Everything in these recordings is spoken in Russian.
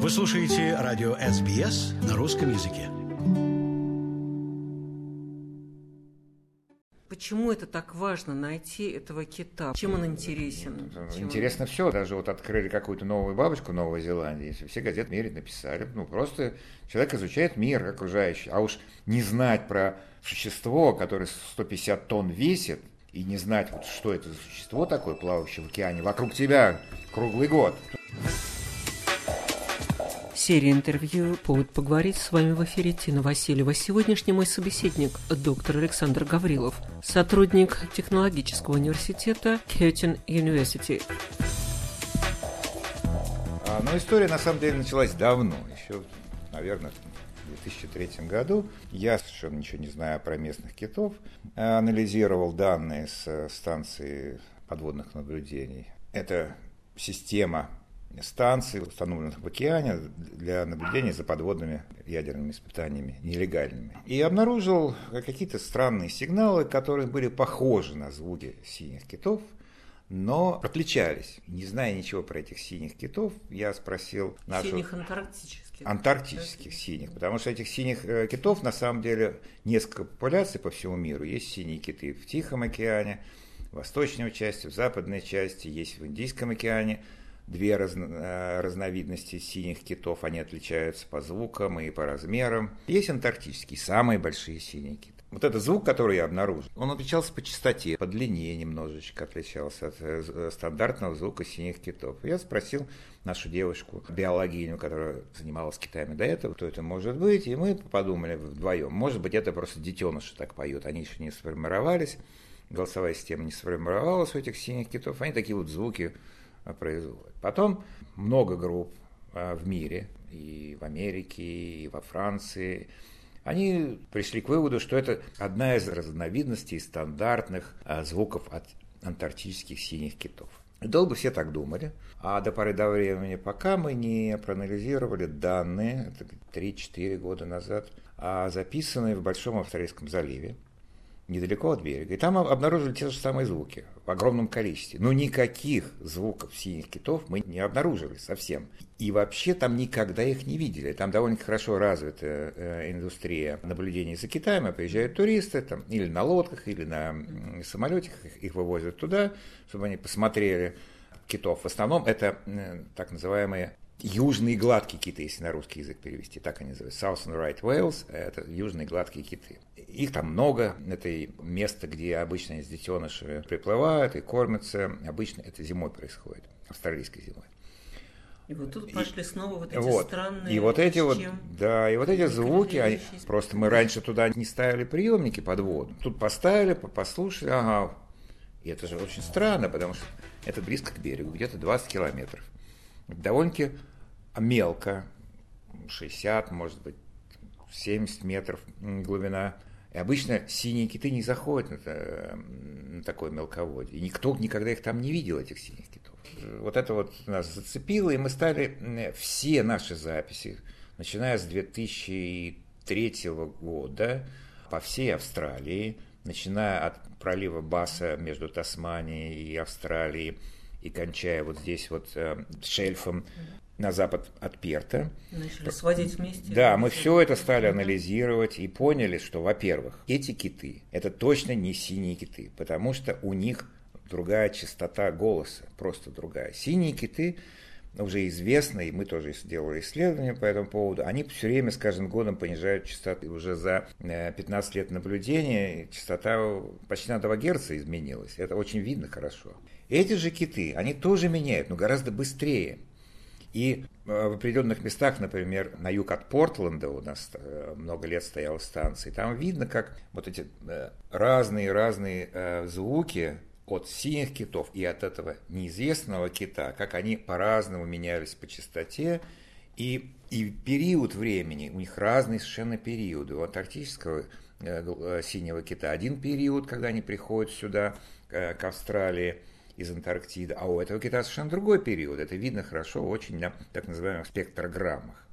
Вы слушаете радио SBS на русском языке. Почему это так важно найти этого кита? Чем он интересен? Интересно все. Даже вот открыли какую-то новую бабочку в Новой Зеландии. Все газеты в мире написали. Просто человек изучает мир окружающий. А уж не знать про существо, которое 150 тонн весит, и не знать, вот, что это за существо такое, плавающее в океане, вокруг тебя круглый год. Серия интервью «Повод поговорить» с вами в эфире Тина Васильева. Сегодняшний мой собеседник – доктор Александр Гаврилов, сотрудник технологического университета Curtin University. Но история на самом деле началась давно, еще, наверное, в 2003 году. Я совершенно ничего не знаю про местных китов, анализировал данные с станции подводных наблюдений. Это система станций, установленных в океане для наблюдения за подводными ядерными испытаниями, нелегальными. И обнаружил какие-то странные сигналы, которые были похожи на звуки синих китов, но отличались. Не зная ничего про этих синих китов, я спросил нашу... Синих антарктических. Антарктических синих, потому что этих синих китов на самом деле несколько популяций по всему миру. Есть синие киты в Тихом океане, в восточной части, в западной части, есть в Индийском океане. Две разновидности синих китов, они отличаются по звукам и по размерам. Есть антарктические, самые большие синие киты. Вот этот звук, который я обнаружил, он отличался по частоте, по длине немножечко отличался от стандартного звука синих китов. Я спросил нашу девушку, биологиню, которая занималась китами до этого, кто это может быть, и мы подумали вдвоем, может быть, это просто детеныши так поют, они еще не сформировались, голосовая система не сформировалась у этих синих китов, они такие вот звуки производят. Потом много групп в мире, и в Америке, и во Франции, они пришли к выводу, что это одна из разновидностей стандартных звуков от антарктических синих китов. Долго все так думали, а до поры до времени, пока мы не проанализировали данные, это 3-4 года назад, записанные в Большом Австралийском заливе, недалеко от берега. И там обнаружили те же самые звуки в огромном количестве. Но никаких звуков синих китов мы не обнаружили совсем. И вообще там никогда их не видели. Там довольно хорошо развита индустрия наблюдений за китами. Приезжают туристы там, или на лодках, или на самолетах. Их вывозят туда, чтобы они посмотрели китов. В основном это так называемые южные гладкие киты, если на русский язык перевести, так они называются. Southern Right Whales – это южные гладкие киты. Их там много, это место, где обычно детеныши приплывают и кормятся. Обычно это зимой происходит, австралийской зимой. И вот тут пошли снова вот эти странные... И вот эти эти звуки, просто мы раньше туда не ставили приемники под воду. Тут поставили, послушали, ага. И это же очень странно, потому что это близко к берегу, где-то 20 километров. Довольно-таки мелко, 60, может быть, 70 метров глубина. И обычно синие киты не заходят на такое мелководье. И никто никогда их там не видел, этих синих китов. Вот это вот нас зацепило, и мы стали все наши записи, начиная с 2003 года, по всей Австралии, начиная от пролива Басса между Тасманией и Австралией, и кончая вот здесь вот шельфом на запад от Перта. Начали сводить вместе. Да, мы все это стали анализировать и поняли, что, во-первых, эти киты – это точно не синие киты, потому что у них другая частота голоса, просто другая. Синие киты уже известны, и мы тоже сделали исследования по этому поводу, они все время с каждым годом понижают частоту. Уже за 15 лет наблюдения частота почти на 2 Гц изменилась. Это очень видно хорошо. Эти же киты, они тоже меняют, но гораздо быстрее. И в определенных местах, например, на юг от Портленда у нас много лет стояла станция, там видно, как вот эти разные звуки от синих китов и от этого неизвестного кита, как они по-разному менялись по частоте, и период времени, у них разные совершенно периоды. У антарктического синего кита один период, когда они приходят сюда, к Австралии, из Антарктиды, а у этого кита совершенно другой период. Это видно хорошо очень на так называемых спектрограммах.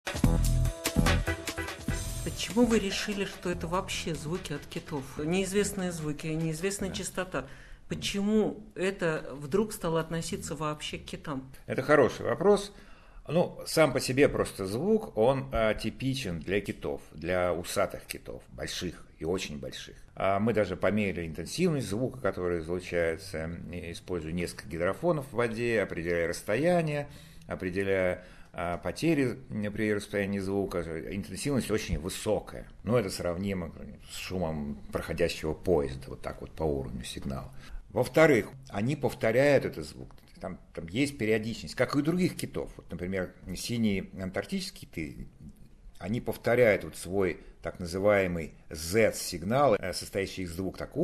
Почему вы решили, что это вообще звуки от китов? Неизвестные звуки, неизвестная частота. Почему это вдруг стало относиться вообще к китам? Это хороший вопрос. Ну, сам по себе просто звук, он типичен для китов, для усатых китов, больших и очень больших. Мы даже померили интенсивность звука, который излучается, используя несколько гидрофонов в воде, определяя расстояние, определяя потери при расстоянии звука. Интенсивность очень высокая, но это сравнимо с шумом проходящего поезда, вот так вот по уровню сигнала. Во-вторых, они повторяют этот звук. Там есть периодичность, как и у других китов. Вот, например, синие антарктические киты, они повторяют вот свой так называемый Z-сигнал, состоящий из звука так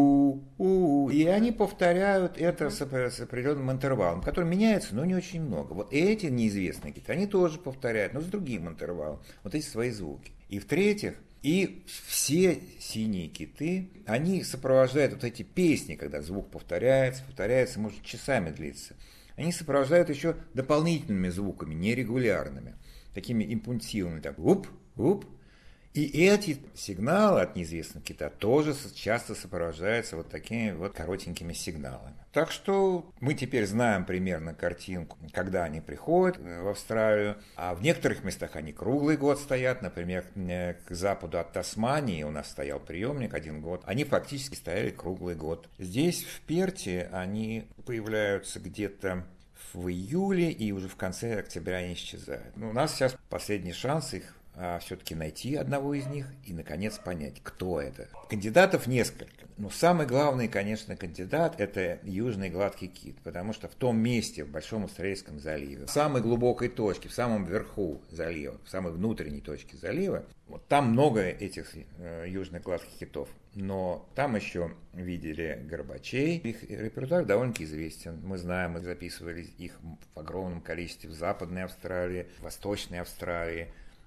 у-у-у-у, и они повторяют это с определенным интервалом, который меняется, но не очень много. Вот эти неизвестные киты, они тоже повторяют, но с другим интервалом, вот эти свои звуки. И в-третьих, и все синие киты, они сопровождают вот эти песни, когда звук повторяется, может часами длиться. Они сопровождают еще дополнительными звуками, нерегулярными, такими импульсивными, так уп. И эти сигналы от неизвестного кита тоже часто сопровождаются вот такими вот коротенькими сигналами. Так что мы теперь знаем примерно картинку, когда они приходят в Австралию. А в некоторых местах они круглый год стоят. Например, к западу от Тасмании у нас стоял приемник 1 год. Они фактически стояли круглый год. Здесь, в Перте, они появляются где-то в июле, и уже в конце октября они исчезают. Но у нас сейчас последний шанс их все-таки найти одного из них и, наконец, понять, кто это. Кандидатов несколько. Но самый главный, конечно, кандидат – это южный гладкий кит, потому что в том месте, в Большом Австралийском заливе, в самой глубокой точке, в самом верху залива, в самой внутренней точке залива, вот там много этих южных гладких китов. Но там еще видели горбачей. Их репертуар довольно-таки известен. Мы знаем, мы записывали их в огромном количестве в Западной Австралии, в Восточной Австралии,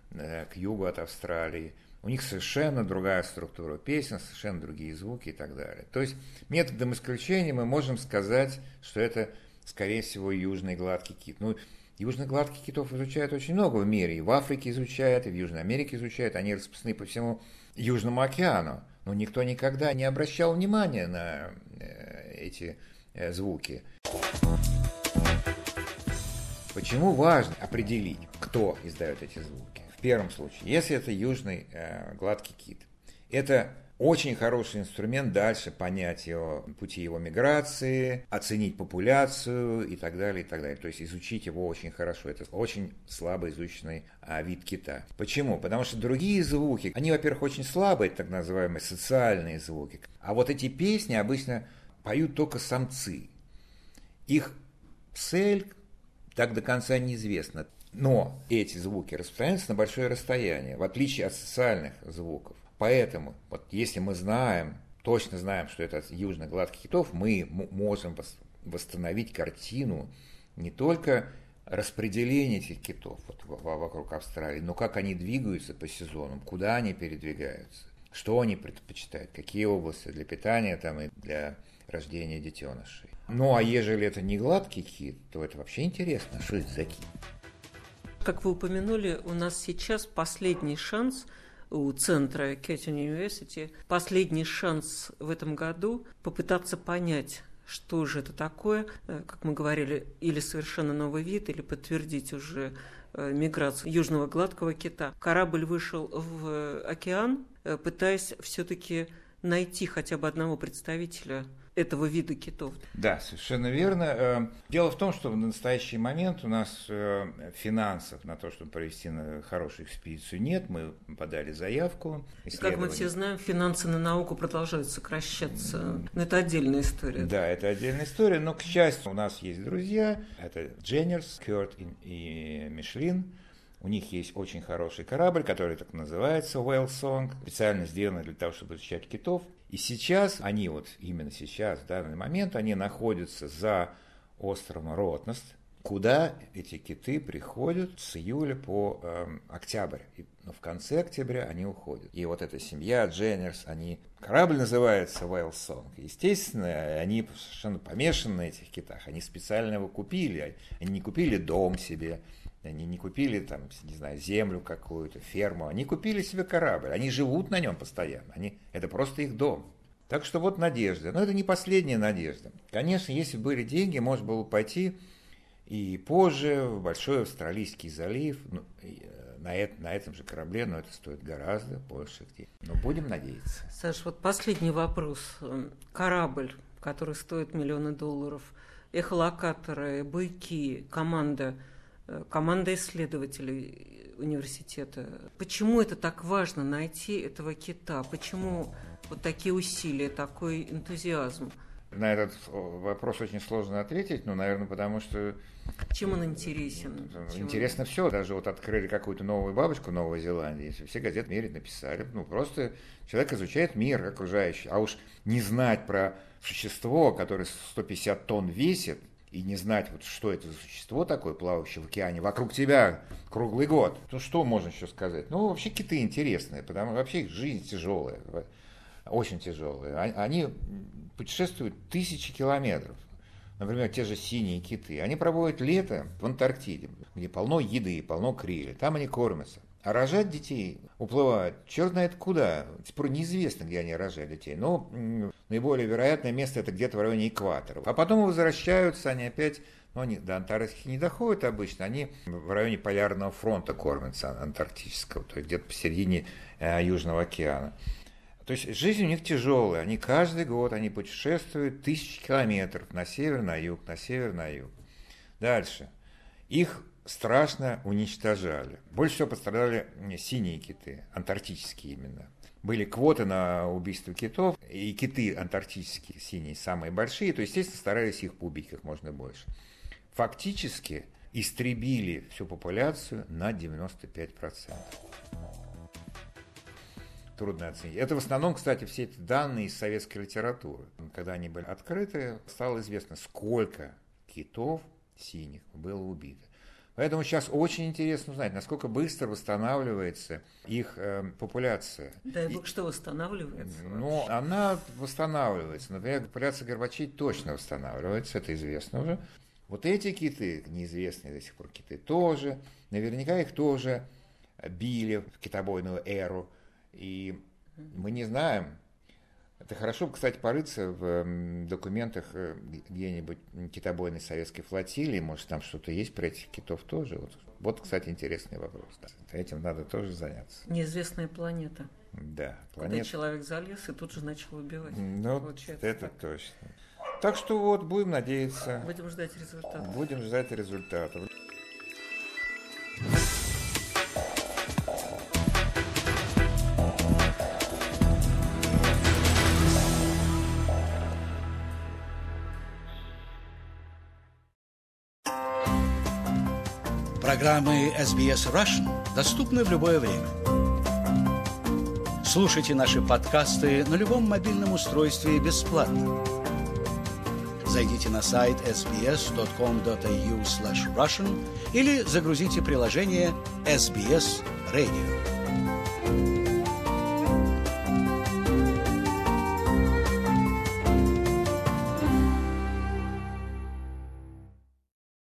к югу от Австралии. У них совершенно другая структура песен, совершенно другие звуки и так далее. То есть методом исключения мы можем сказать, что это, скорее всего, южный гладкий кит. Ну, южных гладких китов изучают очень много в мире. И в Африке изучают, и в Южной Америке изучают. Они распространены по всему Южному океану. Но никто никогда не обращал внимания на эти звуки. Почему важно определить, кто издает эти звуки? В первом случае, если это южный гладкий кит, это очень хороший инструмент дальше понять его пути его миграции, оценить популяцию и так далее, и так далее. То есть изучить его очень хорошо. Это очень слабо изученный вид кита. Почему? Потому что другие звуки, они, во-первых, очень слабые, так называемые социальные звуки. А вот эти песни обычно поют только самцы. Их цель так до конца неизвестна. Но эти звуки распространяются на большое расстояние, в отличие от социальных звуков. Поэтому, вот если мы знаем, точно знаем, что это южных гладких китов, мы можем восстановить картину не только распределения этих китов вокруг Австралии, но как они двигаются по сезонам, куда они передвигаются, что они предпочитают, какие области для питания там, и для рождения детенышей. Ну, а ежели это не гладкий кит, то это вообще интересно, что это за кит. Как вы упомянули, у нас сейчас последний шанс у центра Curtin University, последний шанс в этом году попытаться понять, что же это такое, как мы говорили, или совершенно новый вид, или подтвердить уже миграцию южного гладкого кита. Корабль вышел в океан, пытаясь все-таки найти хотя бы одного представителя этого вида китов. Да, совершенно верно. Дело в том, что в настоящий момент у нас финансов на то, чтобы провести хорошую экспедицию, нет. Мы подали заявку. Как мы все знаем, финансы на науку продолжают сокращаться. Но это отдельная история. Да, это отдельная история. Но, к счастью, у нас есть друзья. Это Дженнерс, Кёрт и Мишлин. У них есть очень хороший корабль, который так называется Whale Song, специально сделанный для того, чтобы изучать китов. И сейчас, они вот именно сейчас, в данный момент, они находятся за островом Ротнест, куда эти киты приходят с июля по октябрь. Но в конце октября они уходят. И вот эта семья Дженнерс, корабль называется Whale Song. Естественно, они совершенно помешаны на этих китах. Они специально его купили. Они не купили дом себе. Они не купили там, не знаю, землю какую-то, ферму. Они купили себе корабль. Они живут на нем постоянно. Это просто их дом. Так что вот надежда. Но это не последняя надежда. Конечно, если были деньги, можно было пойти И позже в Большой Австралийский залив, на этом же корабле, но это стоит гораздо больше денег. Но будем надеяться. Саш, вот последний вопрос. Корабль, который стоит миллионы долларов, эхолокаторы, буйки, команда исследователей университета. Почему это так важно найти этого кита? Почему вот такие усилия, такой энтузиазм? На этот вопрос очень сложно ответить, наверное, потому что... Чем он интересен? Интересно все. Даже вот открыли какую-то новую бабочку в Новой Зеландии, все газеты в мире написали. Просто человек изучает мир окружающий. А уж не знать про существо, которое 150 тонн весит, и не знать, вот, что это за существо такое, плавающее в океане, вокруг тебя круглый год, то что можно еще сказать? Вообще киты интересные, потому что вообще их жизнь тяжелая. Очень тяжелые. Они путешествуют тысячи километров. Например, те же синие киты. Они проводят лето в Антарктиде, где полно еды, полно крилли. Там они кормятся. А рожать детей уплывают черт знает куда. Теперь неизвестно, где они рожают детей. Но наиболее вероятное место это где-то в районе экватора. А потом возвращаются они опять, они до Антарктики не доходят обычно, они в районе полярного фронта кормятся антарктического, то есть где-то посередине Южного океана. То есть жизнь у них тяжелая. Они каждый год путешествуют тысячи километров на север, на юг, на север, на юг. Дальше. Их страшно уничтожали. Больше всего пострадали синие киты, антарктические именно. Были квоты на убийство китов, и киты антарктические, синие, самые большие, то, естественно, старались их поубить как можно больше. Фактически истребили всю популяцию на 95%. Трудно оценить. Это в основном, кстати, все эти данные из советской литературы. Когда они были открыты, стало известно, сколько китов синих было убито. Поэтому сейчас очень интересно узнать, насколько быстро восстанавливается их популяция. Дай бог, что восстанавливается? Она восстанавливается. Например, популяция горбачей точно восстанавливается, это известно уже. Вот эти киты, неизвестные до сих пор киты, тоже, наверняка их тоже били в китобойную эру. И мы не знаем. Это хорошо, кстати, порыться в документах где-нибудь китобойной советской флотилии. Может, там что-то есть про этих китов тоже. Вот, кстати, интересный вопрос. Да. Этим надо тоже заняться. Неизвестная планета. Да, планета. Когда человек залез и тут же начал убивать. Это так. Точно. Так что будем надеяться. Будем ждать результатов. Будем ждать результатов. Программы SBS Russian доступны в любое время. Слушайте наши подкасты на любом мобильном устройстве бесплатно. Зайдите на сайт sbs.com.au/russian или загрузите приложение SBS Radio.